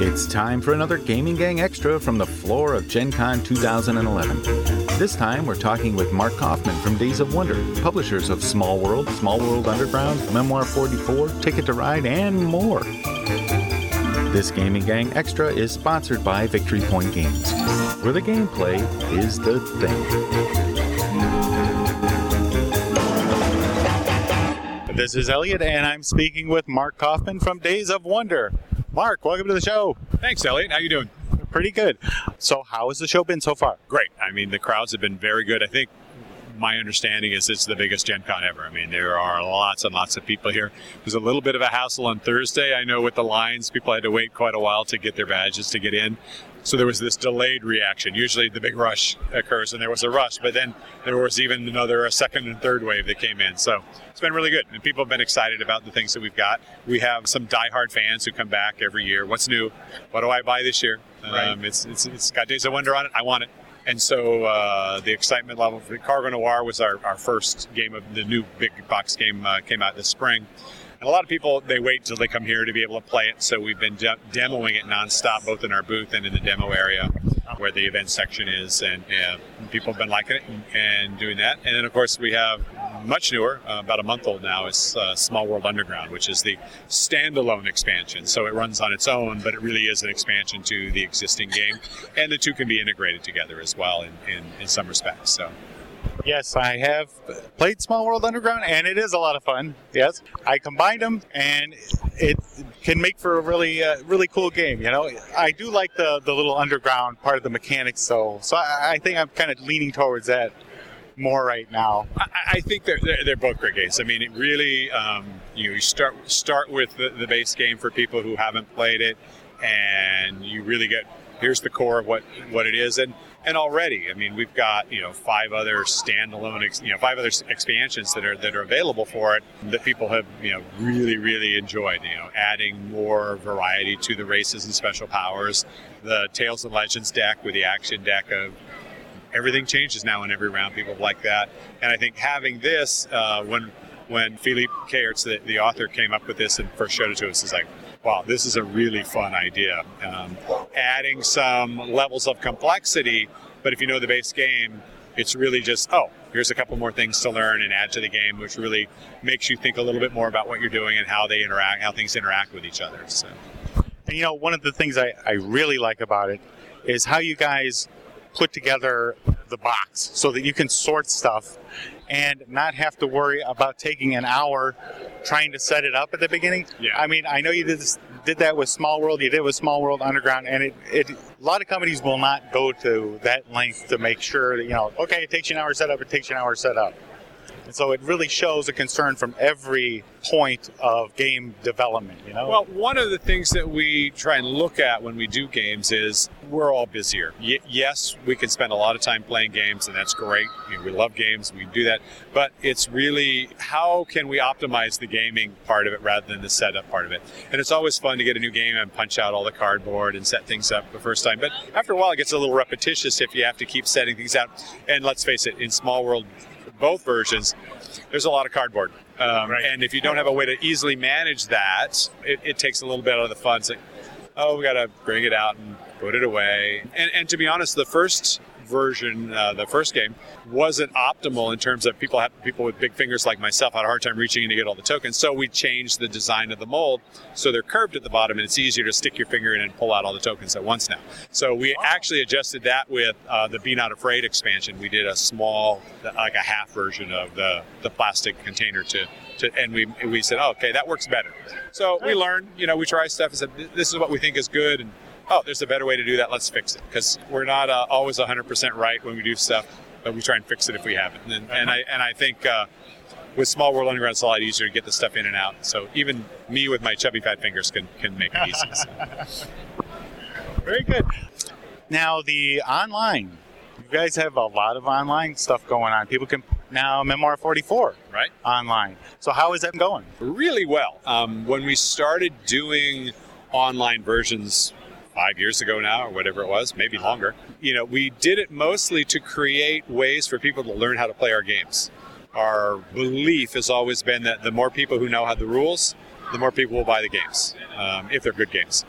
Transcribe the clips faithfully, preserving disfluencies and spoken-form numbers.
It's time for another Gaming Gang Extra from the floor of Gen Con two thousand eleven. This time we're talking with Mark Kaufman from Days of Wonder, publishers of Small World, Small World Underground, Memoir forty-four, Ticket to Ride, and more. This Gaming Gang Extra is sponsored by Victory Point Games, where the gameplay is the thing. This is Elliot, and I'm speaking with Mark Kaufman from Days of Wonder. Mark, welcome to the show. Thanks, Elliot. How you doing? Pretty good. So how has the show been so far? Great. I mean, the crowds have been very good. I think my understanding is it's the biggest Gen Con ever. I mean, there are lots and lots of people here. There's a little bit of a hassle on Thursday. I know with the lines, people had to wait quite a while to get their badges to get in. So there was this delayed reaction. Usually the big rush occurs, and there was a rush, but then there was even another a second and third wave that came in. So it's been really good, and people have been excited about the things that we've got. We have some diehard fans who come back every year. What's new? What do I buy this year? Right. Um, it's, it's It's got Days of Wonder on it. I want it. And so uh, the excitement level for Cargo Noir was our, our first game of the new big box game uh, came out this spring. And a lot of people, they wait until they come here to be able to play it. So we've been de- demoing it nonstop, both in our booth and in the demo area where the event section is. And uh, people have been liking it and, and doing that. And then, of course, we have much newer, uh, about a month old now, is uh, Small World Underground, which is the standalone expansion. So it runs on its own, but it really is an expansion to the existing game. And the two can be integrated together as well in, in, in some respects. So. Yes, I have played Small World Underground, and it is a lot of fun. Yes, I combined them, and it can make for a really, uh, really cool game. You know, I do like the, the little underground part of the mechanics, so so I, I think I'm kind of leaning towards that more right now. I, I think they're, they're they're both great games. I mean, it really um, you know, you start start with the, the base game for people who haven't played it, and you really get here's the core of what what it is, and. And already, I mean, we've got, you know, five other standalone, ex, you know, five other expansions that are that are available for it that people have, you know, really, really enjoyed. You know, adding more variety to the races and special powers. The Tales and Legends deck with the action deck of everything changes now in every round. People like that, and I think having this uh, when when Philippe Caertz, the, the author, came up with this and first showed it to us, is like, wow, this is a really fun idea. Um, adding some levels of complexity, but if you know the base game, it's really just, oh, here's a couple more things to learn and add to the game, which really makes you think a little bit more about what you're doing and how they interact, how things interact with each other. So, and you know, one of the things I, I really like about it is how you guys put together the box so that you can sort stuff and not have to worry about taking an hour trying to set it up at the beginning. Yeah. I mean, I know you did this, did that with Small World, you did it with Small World Underground, and it, it a lot of companies will not go to that length to make sure that, you know, okay, it takes you an hour to set up, it takes you an hour to set up. And so it really shows a concern from every point of game development, you know? Well, one of the things that we try and look at when we do games is we're all busier. Y- yes, we can spend a lot of time playing games, and that's great. You know, we love games, we do that. But it's really how can we optimize the gaming part of it rather than the setup part of it. And it's always fun to get a new game and punch out all the cardboard and set things up the first time. But after a while, it gets a little repetitious if you have to keep setting things out. And let's face it, in Small World, both versions, there's a lot of cardboard. Um, right. And if you don't have a way to easily manage that, it, it takes a little bit out of the fun. It's like, oh, we got to bring it out and put it away. And, and to be honest, the first version, uh, the first game, wasn't optimal in terms of people had, people with big fingers like myself had a hard time reaching in to get all the tokens. So we changed the design of the mold so they're curved at the bottom, and it's easier to stick your finger in and pull out all the tokens at once now. So we actually adjusted that with uh, the Be Not Afraid expansion. We did a small, like a half version of the, the plastic container to, to and we we said, oh, okay, that works better. So we learned, you know, we try stuff and said, this is what we think is good, and oh, there's a better way to do that, let's fix it. Because we're not uh, always one hundred percent right when we do stuff, but we try and fix it if we have it. And, and I and I think uh, with Small World Underground, it's a lot easier to get the stuff in and out. So even me with my chubby fat fingers can, can make it easy. So. Very good. Now, the online. You guys have a lot of online stuff going on. People can now Memoir forty-four Right. online. So how is that going? Really well. Um, when we started doing online versions five years ago now, or whatever it was, maybe longer, you know, we did it mostly to create ways for people to learn how to play our games. Our belief has always been that the more people who know how the rules, the more people will buy the games, um, if they're good games.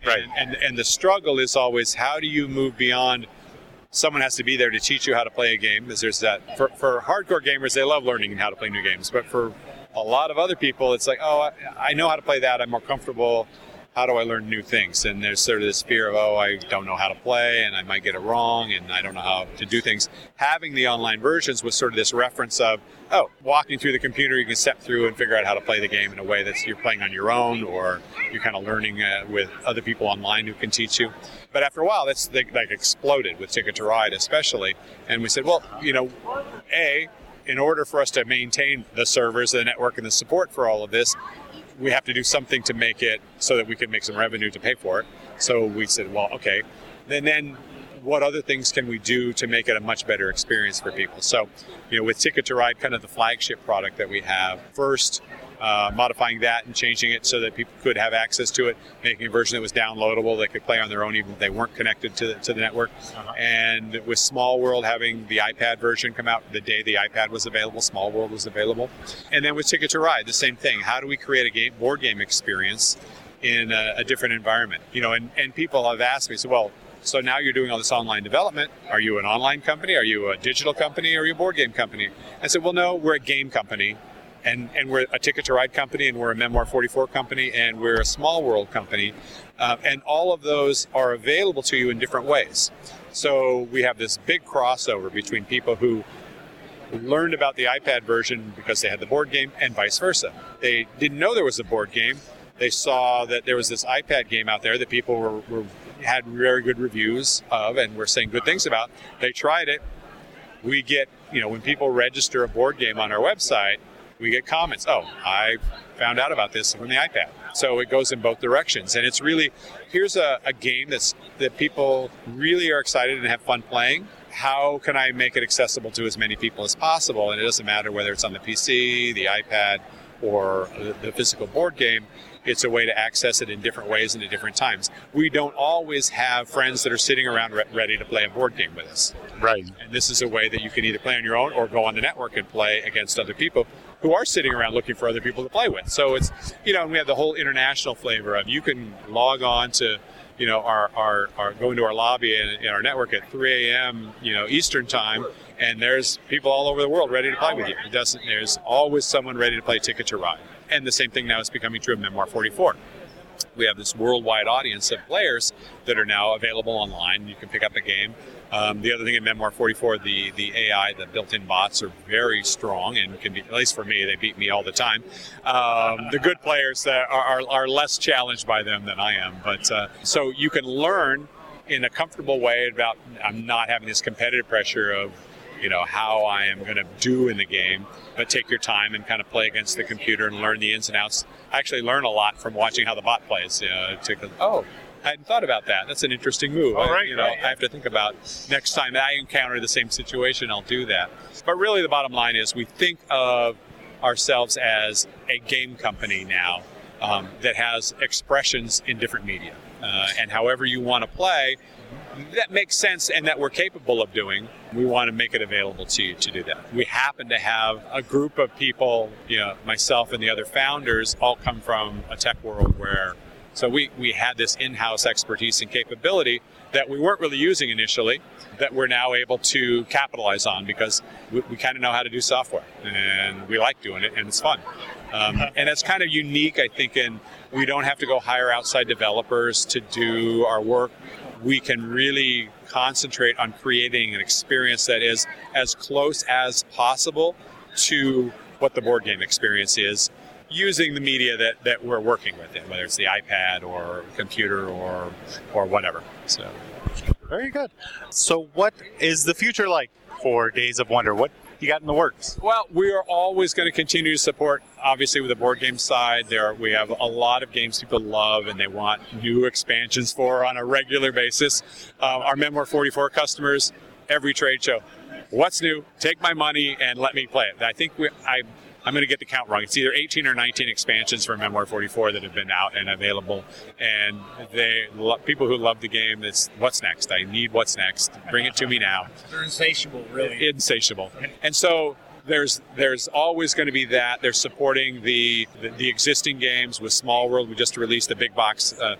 Right. And, and and the struggle is always, how do you move beyond someone has to be there to teach you how to play a game? Because there's that, for, for hardcore gamers, they love learning how to play new games. But for a lot of other people, it's like, oh, I, I know how to play that. I'm more comfortable. How do I learn new things? And there's sort of this fear of, oh, I don't know how to play and I might get it wrong and I don't know how to do things. Having the online versions was sort of this reference of, oh, walking through the computer, you can step through and figure out how to play the game in a way that you're playing on your own, or you're kind of learning uh, with other people online who can teach you. But after a while, that's like, like exploded with Ticket to Ride especially. And we said, well, you know, A, in order for us to maintain the servers, the network, and the support for all of this, we have to do something to make it so that we can make some revenue to pay for it. So we said, well, okay, then then what other things can we do to make it a much better experience for people? So, you know, with Ticket to Ride, kind of the flagship product that we have, first uh, modifying that and changing it so that people could have access to it, making a version that was downloadable, they could play on their own even if they weren't connected to the, to the network. Uh-huh. And with Small World, having the iPad version come out the day the iPad was available, Small World was available. And then with Ticket to Ride, the same thing. How do we create a game, board game experience in a, a different environment? You know, and, and people have asked me, so, well, so now you're doing all this online development. Are you an online company? Are you a digital company? Are you a board game company? I said, well, no, we're a game company. And, and we're a Ticket to Ride company, and we're a Memoir forty-four company, and we're a Small World company. Uh, and all of those are available to you in different ways. So we have this big crossover between people who learned about the iPad version because they had the board game, and vice versa. They didn't know there was a board game. They saw that there was this iPad game out there that people were, were had very good reviews of and were saying good things about. They tried it. We get, you know, when people register a board game on our website, we get comments, oh, I found out about this from the iPad. So it goes in both directions. And it's really, here's a, a game that's that people really are excited and have fun playing. How can I make it accessible to as many people as possible? And it doesn't matter whether it's on the P C, the iPad, or the physical board game. It's a way to access it in different ways and at different times. We don't always have friends that are sitting around re- ready to play a board game with us. Right. And this is a way that you can either play on your own or go on the network and play against other people who are sitting around looking for other people to play with. So it's, you know, and we have the whole international flavor of you can log on to, you know, our, our, our go into our lobby and, and our network at three a.m., you know, Eastern time, and there's people all over the world ready to play with you. It doesn't, there's always someone ready to play Ticket to Ride. And the same thing now is becoming true of Memoir forty-four. We have this worldwide audience of players that are now available online. You can pick up a game. Um, the other thing in Memoir forty-four, the, the A I, the built-in bots are very strong and can be, at least for me, they beat me all the time. Um, the good players that are, are, are less challenged by them than I am. But uh, so you can learn in a comfortable way about I'm not having this competitive pressure of, you know, how I am going to do in the game, but take your time and kind of play against the computer and learn the ins and outs. I actually learn a lot from watching how the bot plays. You know, to, oh, I hadn't thought about that. That's an interesting move. All right, I, you know, right, yeah. I have to think about next time I encounter the same situation, I'll do that. But really the bottom line is we think of ourselves as a game company now um, that has expressions in different media. Uh, and however you want to play, that makes sense and that we're capable of doing, we want to make it available to you to do that. We happen to have a group of people, you know, myself and the other founders all come from a tech world where, so we, we had this in-house expertise and capability that we weren't really using initially, that we're now able to capitalize on because we, we kind of know how to do software and we like doing it and it's fun. Um, and it's kind of unique, I think, in we don't have to go hire outside developers to do our work. We can really concentrate on creating an experience that is as close as possible to what the board game experience is, using the media that, that we're working with, it, whether it's the iPad or computer or or whatever. So, very good. So what is the future like for Days of Wonder? What you got in the works? Well, we are always going to continue to support, obviously, with the board game side. There, are, we have a lot of games people love and they want new expansions for on a regular basis. Um, our Memoir forty-four customers, every trade show, what's new? Take my money and let me play it. I think we, I, I'm going to get the count wrong. It's either eighteen or nineteen expansions for Memoir forty-four that have been out and available. And they lo- people who love the game, it's what's next? I need what's next. Bring it to me now. They're insatiable, really. Insatiable. And so there's there's always going to be that. They're supporting the, the, the existing games with Small World. We just released the big box uh,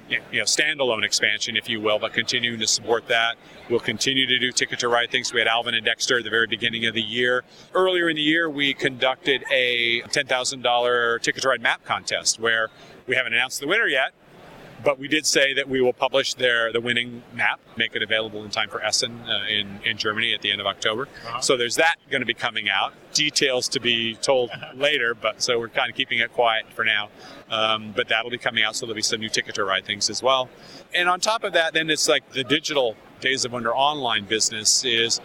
you know, standalone expansion, if you will, but continuing to support that. We'll continue to do Ticket to Ride things. We had Alvin and Dexter at the very beginning of the year. Earlier in the year, we conducted a ten thousand dollars Ticket to Ride map contest where we haven't announced the winner yet, but we did say that we will publish their the winning map, make it available in time for Essen uh, in, in Germany at the end of October. Uh-huh. So there's that going to be coming out. Details to be told later, but so we're kind of keeping it quiet for now. Um, but that'll be coming out, so there'll be some new Ticket to Ride things as well. And on top of that, then it's like the digital Days of Wonder online business is,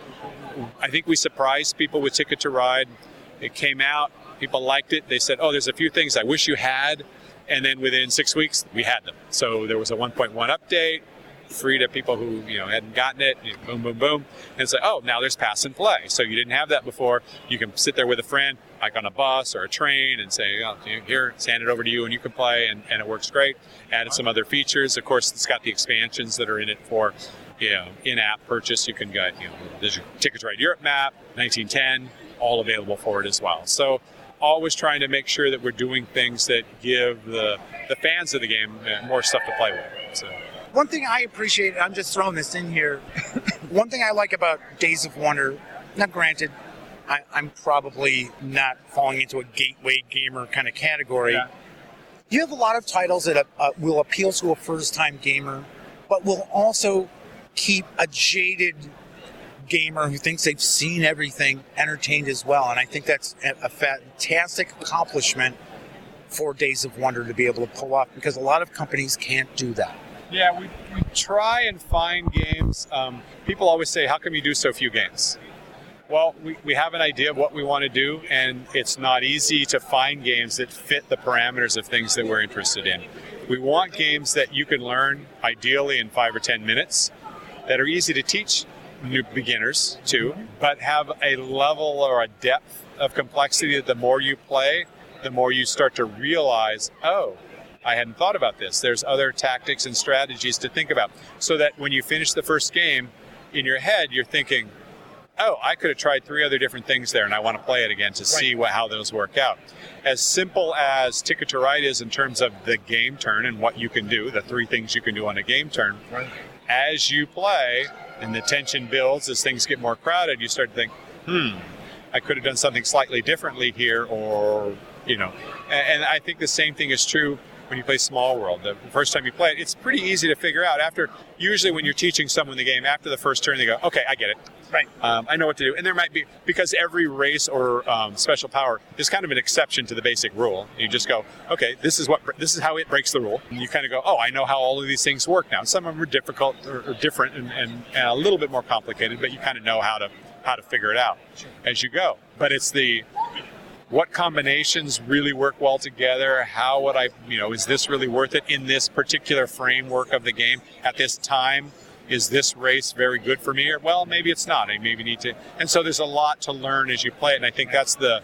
I think we surprised people with Ticket to Ride. It came out, people liked it. They said, oh, there's a few things I wish you had. And then within six weeks, we had them. So there was a one point one update, free to people who you know hadn't gotten it. Boom, boom, boom. And it's like, oh, now there's pass and play. So you didn't have that before. You can sit there with a friend, like on a bus or a train, and say, oh, here, hand it over to you, and you can play, and, and it works great. Added some other features. Of course, it's got the expansions that are in it for you know, in-app purchase. You can get, you know, there's your Ticket to Ride Europe map, nineteen ten, all available for it as well. So always trying to make sure that we're doing things that give the the fans of the game more stuff to play with. So. One thing I appreciate, I'm just throwing this in here, one thing I like about Days of Wonder, now granted, I, I'm probably not falling into a gateway gamer kind of category. Yeah. You have a lot of titles that uh, will appeal to a first-time gamer, but will also keep a jaded gamer who thinks they've seen everything entertained as well. And I think that's a fantastic accomplishment for Days of Wonder to be able to pull off, because a lot of companies can't do that. Yeah, we, we try and find games. Um, people always say, how come you do so few games? Well, we, we have an idea of what we want to do, and it's not easy to find games that fit the parameters of things that we're interested in. We want games that you can learn, ideally in five or ten minutes, that are easy to teach new beginners too, but have a level or a depth of complexity that the more you play, the more you start to realize, oh, I hadn't thought about this. There's other tactics and strategies to think about. So that when you finish the first game, in your head, you're thinking, oh, I could have tried three other different things there, and I want to play it again to see what, how those work out. As simple as Ticket to Ride is in terms of the game turn and what you can do, the three things you can do on a game turn, right. As you play and the tension builds, as things get more crowded, you start to think, hmm, I could have done something slightly differently here, or, you know. And, and I think the same thing is true when you play Small World. The first time you play it, it's pretty easy to figure out. After, usually when you're teaching someone the game, after the first turn, they go, okay, I get it. Right. Um, I know what to do. And there might be, because every race or um, special power is kind of an exception to the basic rule. You just go, okay, this is what this is how it breaks the rule. And you kind of go, oh, I know how all of these things work now. And some of them are difficult or, or different and, and, and a little bit more complicated, but you kind of know how to how to figure it out as you go. But it's the what combinations really work well together? How would I, you know, is this really worth it in this particular framework of the game at this time? Is this race very good for me? Or, well, maybe it's not. I maybe need to. And so there's a lot to learn as you play it. And I think that's the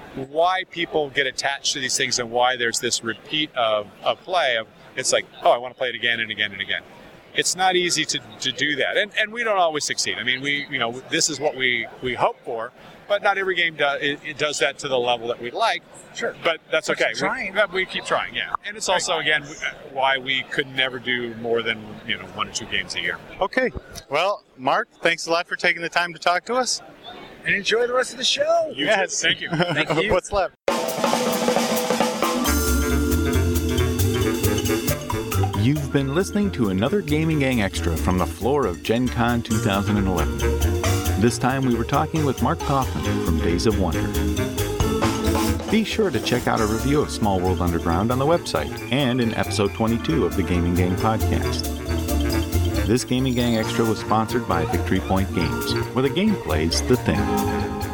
why people get attached to these things and why there's this repeat of, of play. Of it's like, oh, I want to play it again and again and again. It's not easy to, to do that. And and we don't always succeed. I mean, we you know, this is what we, we hope for. But not every game does it, it does that to the level that we'd like. Sure. But that's okay. Trying. We, we keep trying, yeah. And it's also, again, why we could never do more than, you know, one or two games a year. Okay. Well, Mark, thanks a lot for taking the time to talk to us. And enjoy the rest of the show. You yes. Too. Thank you. Thank you. What's left? You've been listening to another Gaming Gang Extra from the floor of Gen Con two thousand eleven. This time we were talking with Mark Kaufman from Days of Wonder. Be sure to check out a review of Small World Underground on the website and in episode twenty-two of the Gaming Gang podcast. This Gaming Gang Extra was sponsored by Victory Point Games, where the game plays the thing.